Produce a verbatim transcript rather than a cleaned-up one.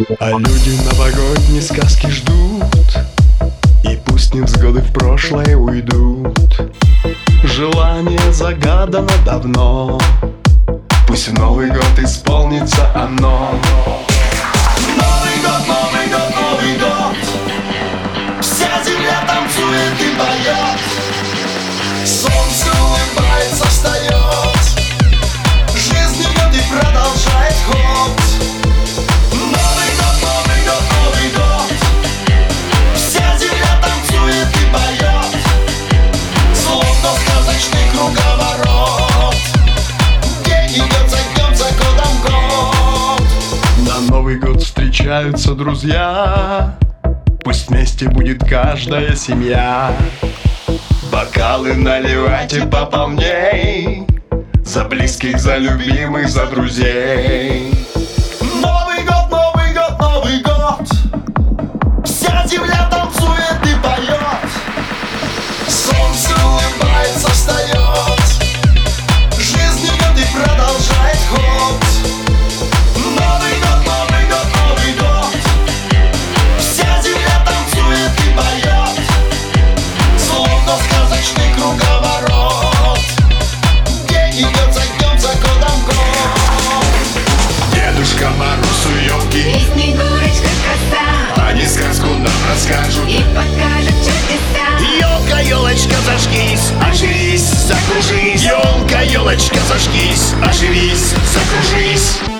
А люди новогодней сказки ждут, и пусть невзгоды в прошлое уйдут. Желание загадано давно, пусть в Новый год исполнится оно. Новый год, Новый год, Новый год, вся земля танцует и поет, солнце улыбается, встает, жизнь идет и продолжает ход. Новый год, Новый год, Новый год, вся земля танцует и поет, словно сказочный круговорот. День идет за днем, за годом год. На Новый год встречаются друзья, пусть вместе будет каждая семья. Бокалы наливайте пополней, за близких, за любимых, за друзей. Новый год, Новый год, Новый год, вся земля танцует и поет, солнце улыбается, встает, жизнь идет и продолжает ход. Новый год, Новый год, Новый год, вся земля танцует и поет, словно сказочный круговорот. День идет за днем, за годом год. Дедушка Мороз у елки, И Снегурочка коса, они сказку нам расскажут и покажут чудеса. Елка, елочка, зажгись, оживись, закружись. Елка, елочка, зажгись, оживись, закружись.